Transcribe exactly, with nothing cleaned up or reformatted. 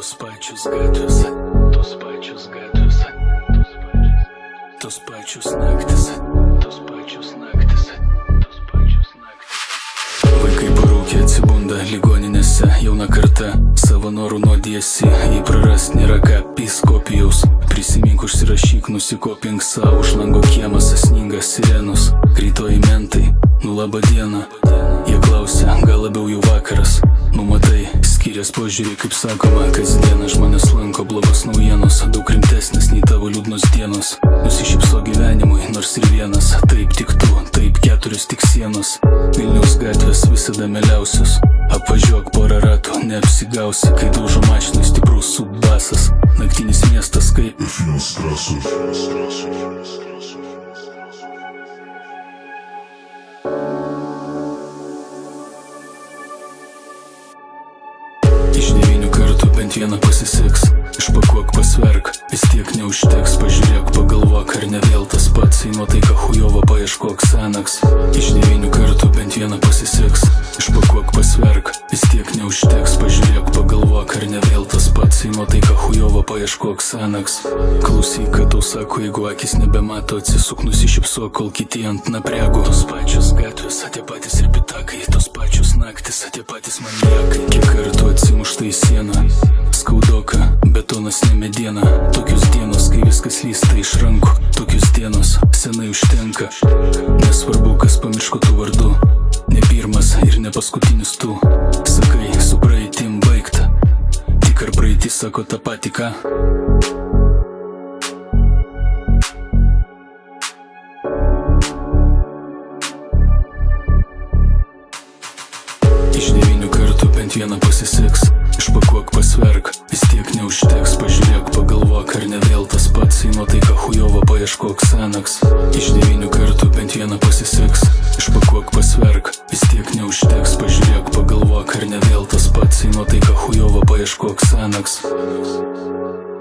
Tos pačios gatvės, tos pačios gatvės, tos pačios naktis, tos pačios naktis, tos pačios naktis. Vaikai parūkė atsibunda ligoninėse, jauna karta savo norų nuodėsi, jei prarast nėra ką, piskopijaus. Prisimink, užsirašyk, nusikopink savo, už lango kiemas, sninga sirenos, greitoji mentai, nu laba diena. Jie klausia, gal labiau jau vakaras, nu matai, skirias požiūrį, kaip sakoma, kasdieną žmonės lanko blogos naujienos, daug rimtesnis nei tavo liūdnos dienos. Nusišypso gyvenimui, nors ir vienas, taip tik tu, taip keturios tik sienos. Vilniaus gatvės visada mieliausios, apvažiuok porą ratų, neapsigausi, kai daužo mašinai stiprus subbasas. Naktinis miestas, kai F-F trasos. iš devynių kartų bent vieną pasiseks, išpakuok, pasverk, vis tiek neužteks, pažiūrėk, pagalvok, ar ne vėl tas pats, į nuotaiką chujovo paieškok Xanax. Iš devynių kartų bent vieną pasiseks, išpakuok, pasverk, vis tiek neužteks, pažiūrėk, pagalvok, ar ne vėl tas pats, į nuotaiką chujovo paieškok Xanax. Klausyk, ką tau sako, jeigu akis nebemato, atsisuk, nusišypsok, kol kiti ant naprego. Tos pačios gatvės, tie patys ir pitakai, tos pačios naktis, tie patys maniakai. Kiek kartų atsimušta į sieną, skaudoka, betonas ne mediena. Tokios dienos, kai viskas lysta iš rankų, tokios dienos senai užtenka. Nesvarbu, kas pamirško tų vardų, ne pirmas ir ne paskutinis tu. Sakai, su praeitim baigta, tik ar praeitis sako tą patį, ką? Iš devynių kartų bent vieną pasiseks, išpakuok, pasverk, vis tiek neužteks, pažiūrėk, pagalvok, ar ne vėl tas pats, į nuotaiką chujovo paieškok Xanax. Iš devynių kartų bent vieną pasiseks, išpakuok, pasverk, vis tiek neužteks, pažiūrėk, pagalvok, ar ne vėl tas pats, į nuotaiką chujovo paieškok Xanax.